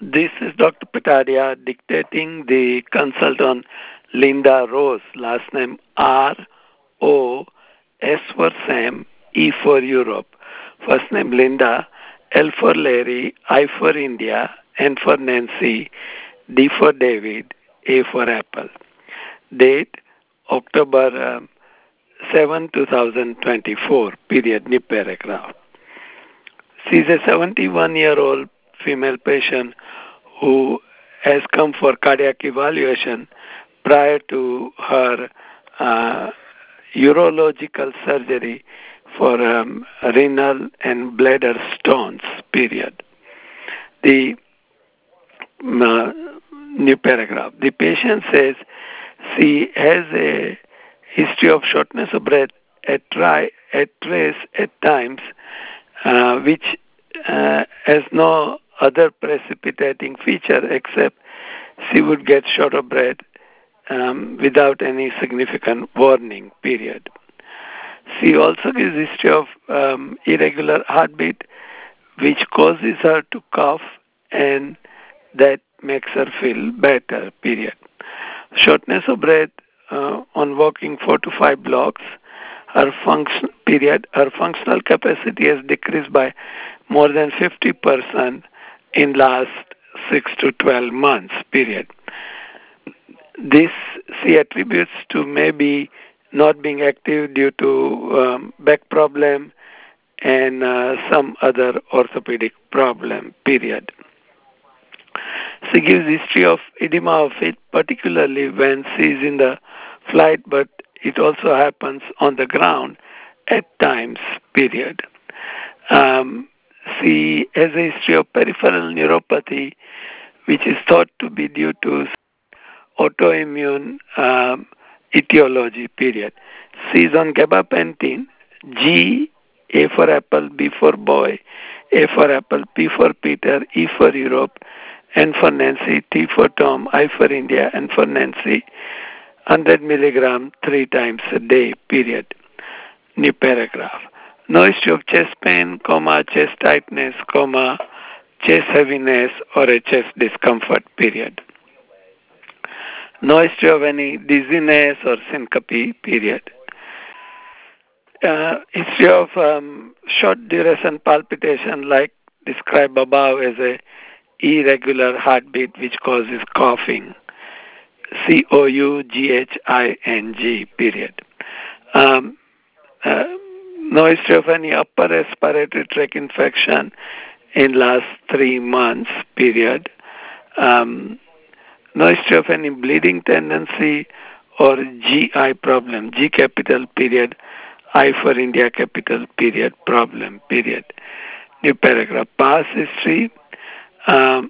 This is Dr. Patadia dictating the consult on Linda Rose, last name R-O, S for Sam, E for Europe. First name Linda, L for Larry, I for India, N for Nancy, D for David, A for Apple. Date October 7, 2024, period, new paragraph. She is a 71-year-old female patient who has come for cardiac evaluation prior to her uh, urological surgery for renal and bladder stones, period. The new paragraph. The patient says she has a history of shortness of breath at race at times, which has no other precipitating feature except she would get short of breath without any significant warning, period. She also gives history of irregular heartbeat, which causes her to cough, and that makes her feel better, period. Shortness of breath on walking 4 to 5 blocks. Her functional capacity has decreased by more than 50% in last 6 to 12 months, period. This she attributes to maybe not being active due to back problem and some other orthopedic problem, period. She gives history of edema of feet, particularly when she is in the flight, but it also happens on the ground at times, period. Um, she has a history of peripheral neuropathy, which is thought to be due to autoimmune etiology, period. C is on gabapentin, G, A for apple, B for boy, A for apple, P for Peter, E for Europe, N for Nancy, T for Tom, I for India, N for Nancy, 100 milligram 3 times a day, period. New paragraph. No history of chest pain, chest tightness, chest heaviness, or a chest discomfort, period. No history of any dizziness or syncope, period. History of short duration palpitation like described above as a irregular heartbeat which causes coughing. COUGHING, period. Um, uh, no history of any upper respiratory tract infection in last 3 months, period. No history of any bleeding tendency or GI problem, G capital period, I for India capital period, problem, period. New paragraph. Past history. Um,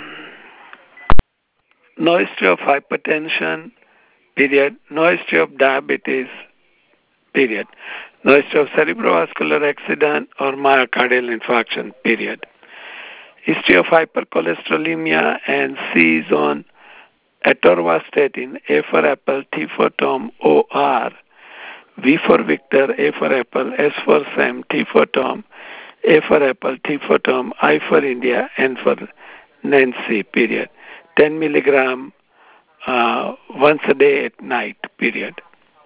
no history of hypertension, period. No history of diabetes, period. No history of cerebrovascular accident or myocardial infarction, period. History of hypercholesterolemia and C is on atorvastatin, A for apple, T for Tom, OR, V for Victor, A for apple, S for Sam, T for Tom, A for apple, T for Tom, I for India, N for Nancy, period. 10 milligram once a day at night, period.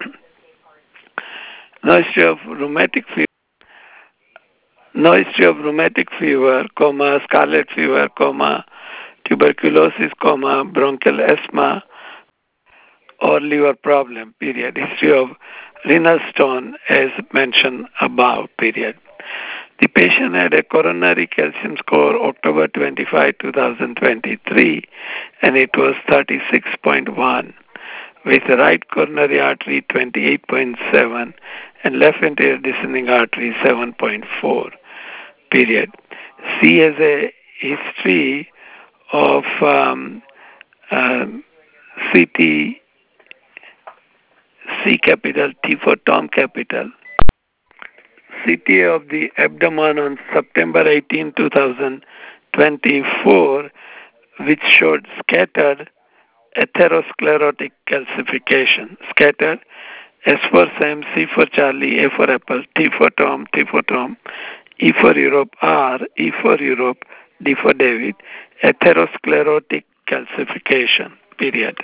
No history of rheumatic fever. No history of rheumatic fever, scarlet fever, tuberculosis, bronchial asthma, or liver problem, period. History of renal stone as mentioned above, period. The patient had a coronary calcium score October 25, 2023, and it was 36.1, with right coronary artery 28.7 and left anterior descending artery 7.4, period. She has a history of CT, C capital, T for Tom capital, CTA of the abdomen on September 18, 2024, which showed scattered atherosclerotic calcification. Scattered, S for Sam, C for Charlie, A for Apple, T for Tom, E for Europe, R, E for Europe, D for David, atherosclerotic calcification, period.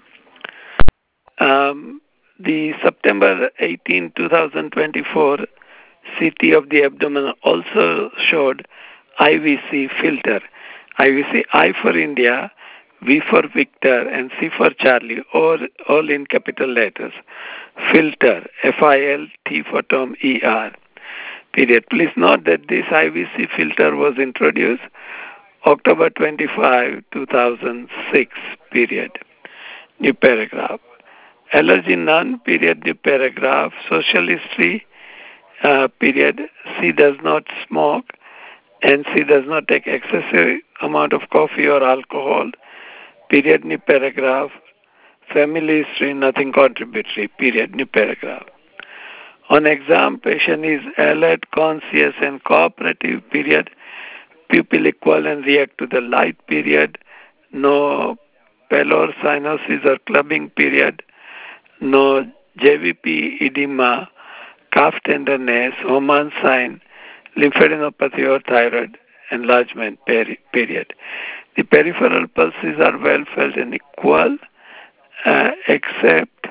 The September 18, 2024 CT of the abdomen also showed IVC filter. IVC, I for India, V for Victor, and C for Charlie, all in capital letters. Filter, F-I-L-T for Tom, E-R, period. Please note that this IVC filter was introduced October 25, 2006, period. New paragraph. Allergy none, period, new paragraph. Social history, period. C does not smoke, and C does not take excessive amount of coffee or alcohol, period, new paragraph. Family history, nothing contributory, period, new paragraph. On exam, patient is alert, conscious, and cooperative, period. Pupil equal and react to the light, period. No pallor, cyanosis, or clubbing, period. No JVP, edema, calf tenderness, Homan sign, lymphadenopathy or thyroid enlargement, period. The peripheral pulses are well felt and equal, except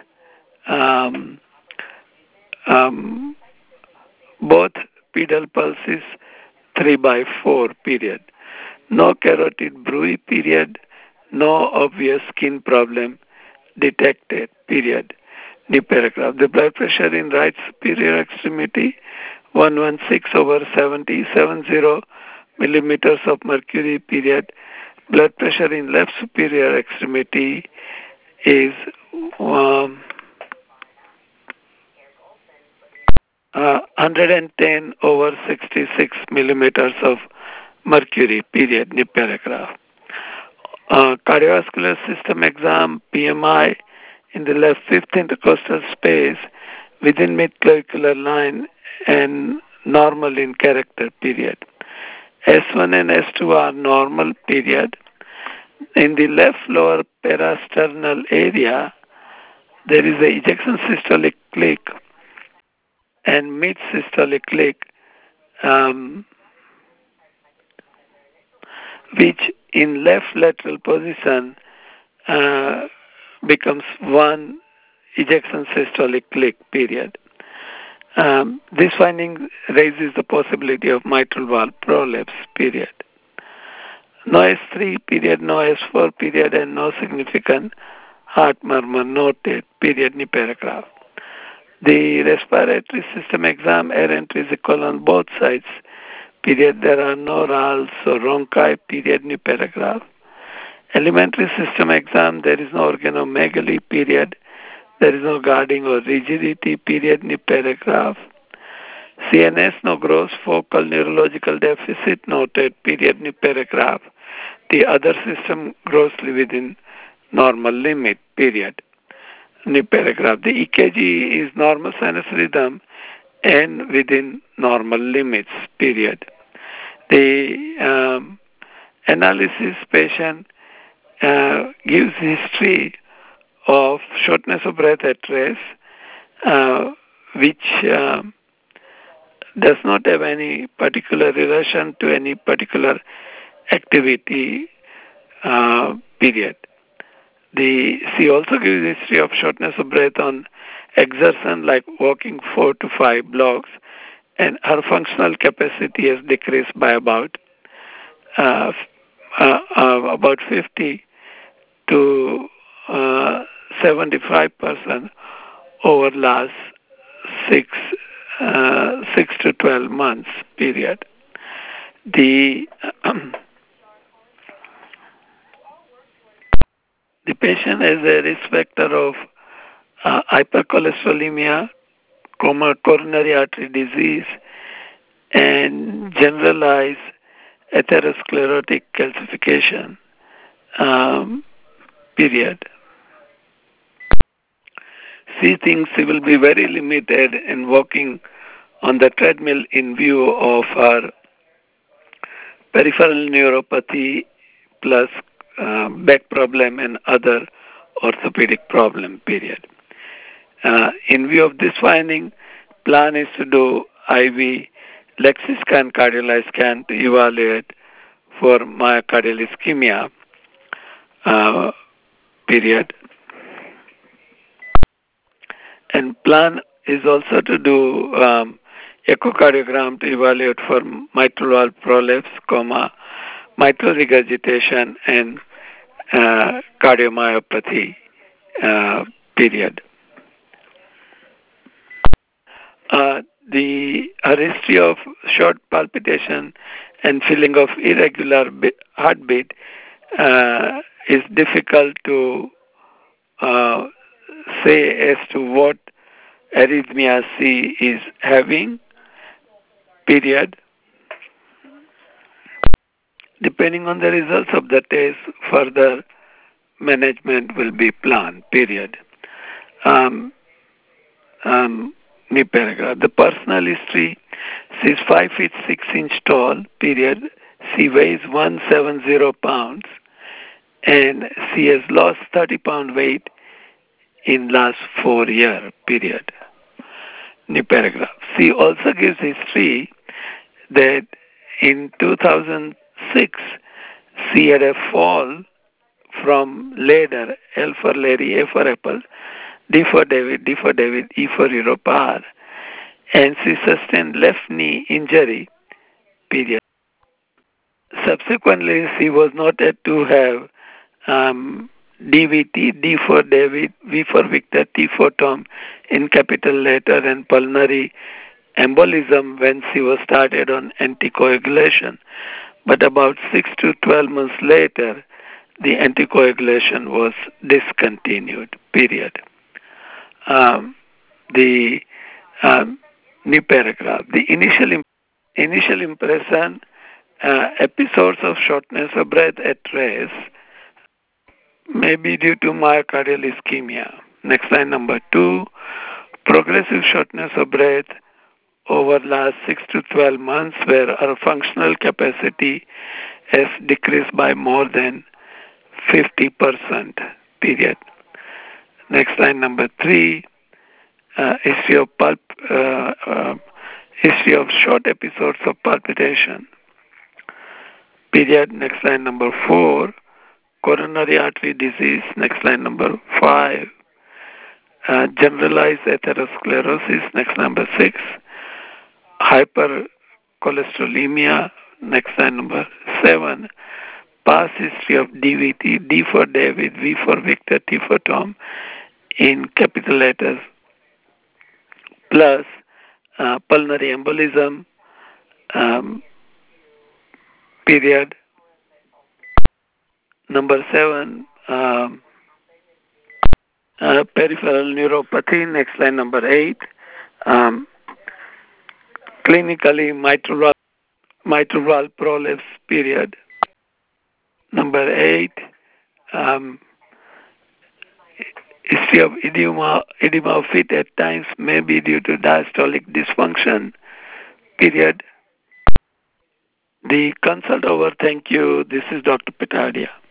both pedal pulses 3/4, period. No carotid bruit, period. No obvious skin problem detected, period. The paragraph. The blood pressure in right superior extremity 116/70 millimeters of mercury, period. Blood pressure in left superior extremity is 110/66 millimeters of mercury, period. New paragraph. Cardiovascular system exam, PMI, in the left fifth intercostal space within mid-clavicular line and normal in character, period. S1 and S2 are normal, period. In the left lower parasternal area, there is a ejection systolic click and mid-systolic click, which in left lateral position becomes one ejection systolic click, period. This finding raises the possibility of mitral valve prolapse, period. No S3, period, no S4, period, and no significant heart murmur noted, period, new paragraph. The respiratory system exam, air entry is equal on both sides, period. There are no rales or rhonchi, period, new paragraph. Alimentary system exam, there is no organomegaly, period. There is no guarding or rigidity, period, new paragraph. CNS, no gross focal neurological deficit noted, period, new paragraph. The other system grossly within normal limit, period. New paragraph. The EKG is normal sinus rhythm and within normal limits, period. The analysis patient gives history of shortness of breath at rest, which does not have any particular relation to any particular activity, period. She also gives history of shortness of breath on exertion like walking 4 to 5 blocks, and her functional capacity has decreased by about 50 to 75% over last 6 to 12 months, period. The patient has a risk factor of hypercholesterolemia, coronary artery disease, and generalized atherosclerotic calcification, period. She thinks she will be very limited in walking on the treadmill in view of her peripheral neuropathy plus back problem and other orthopedic problem, period. In view of this finding, plan is to do IV Lexiscan cardiac scan to evaluate for myocardial ischemia, period. And plan is also to do echocardiogram to evaluate for mitral valve prolapse, mitral regurgitation, and cardiomyopathy, period. The history of short palpitation and feeling of irregular heartbeat is difficult to say as to what arrhythmia C is having, period. Depending on the results of the test, further management will be planned, period. New paragraph. The personal history, she is 5 feet 6 inch tall, period. She weighs 170 pounds and she has lost 30-pound weight in last 4 years, period. New paragraph. She also gives history that in 2006 she had a fall from ladder, L for Larry, A for Apple, D for David, E for Europe, R, and she sustained left knee injury, period. Subsequently, she was noted to have DVT, D for David, V for Victor, T for Tom in capital letter, and pulmonary embolism when she was started on anticoagulation. But about 6 to 12 months later, the anticoagulation was discontinued, period. The new paragraph. The initial impression, episodes of shortness of breath at rest may be due to myocardial ischemia. Next line, number 2. Progressive shortness of breath over last 6 to 12 months where our functional capacity has decreased by more than 50%, period. Next line, number 3. History of short episodes of palpitation, period. Next line, number 4. Coronary artery disease. Next line, number 5. Generalized atherosclerosis. Next, number 6. Hypercholesterolemia. Next line, number 7. Past history of DVT, D for David, V for Victor, T for Tom, in capital letters, plus pulmonary embolism, period. Number 7, peripheral neuropathy. Next line, number 8. Clinically, mitral valve prolapse, period. Number 8, history of edema of feet at times may be due to diastolic dysfunction, period. The consult over. Thank you. This is Dr. Petadia.